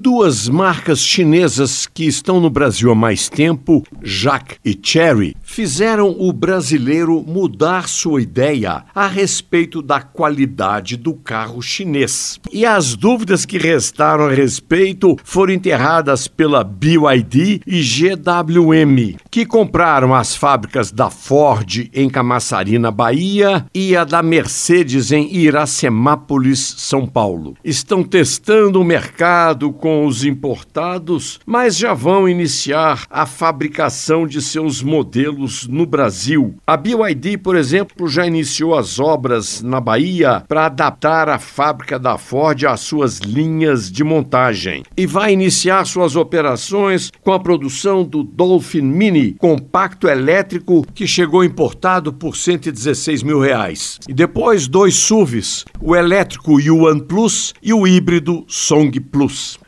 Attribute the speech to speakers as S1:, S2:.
S1: Duas marcas chinesas que estão no Brasil há mais tempo, JAC e Chery, fizeram o brasileiro mudar sua ideia a respeito da qualidade do carro chinês. E as dúvidas que restaram a respeito foram enterradas pela BYD e GWM, que compraram as fábricas da Ford em Camaçari, na Bahia, e a da Mercedes em Iracemápolis, São Paulo. Estão testando o mercado com os importados, mas já vão iniciar a fabricação de seus modelos no Brasil. A BYD, por exemplo, já iniciou as obras na Bahia para adaptar a fábrica da Ford às suas linhas de montagem e vai iniciar suas operações com a produção do Dolphin Mini, compacto elétrico que chegou importado por R$116 mil. E depois 2 SUVs, o elétrico Yuan Plus e o híbrido Song Plus.